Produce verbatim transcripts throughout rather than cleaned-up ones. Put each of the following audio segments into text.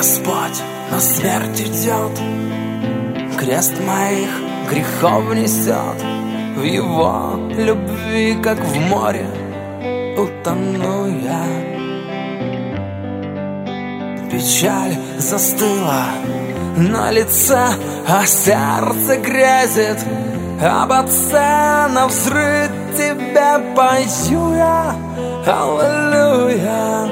Господь на смерть идет, крест моих грехов несет. В Его любви, как в море, утону я. Печаль застыла на лице, а сердце грезит об Отце. Навзрыд Тебе пою я, аллилуйя.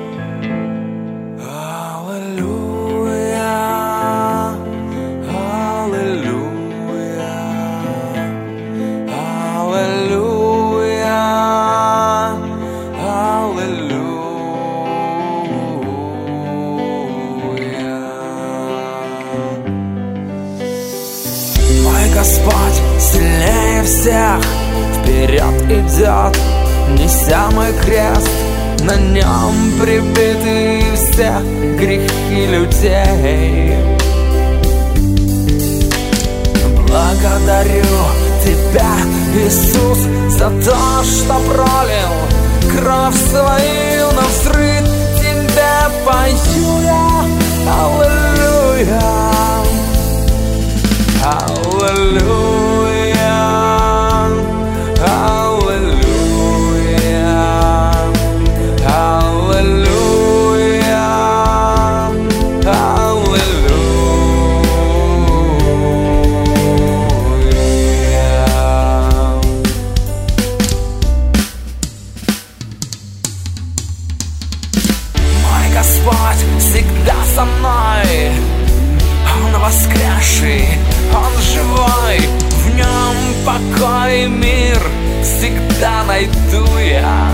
Господь сильнее всех вперед идет, неся мой крест. На нем прибиты все грехи людей. Благодарю Тебя, Иисус, за то, что пролил кровь свою. Навзрыд Тебе пою я, аллилуйя. Аллилуйя, аллилуйя, аллилуйя, аллилуйя. Мой Господь всегда со мной, Он воскресший, Он живой, в Нем покой и мир всегда найду я.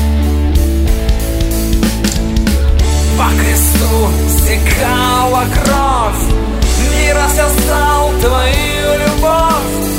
По кресту стекала кровь, мир осознал Твою любовь.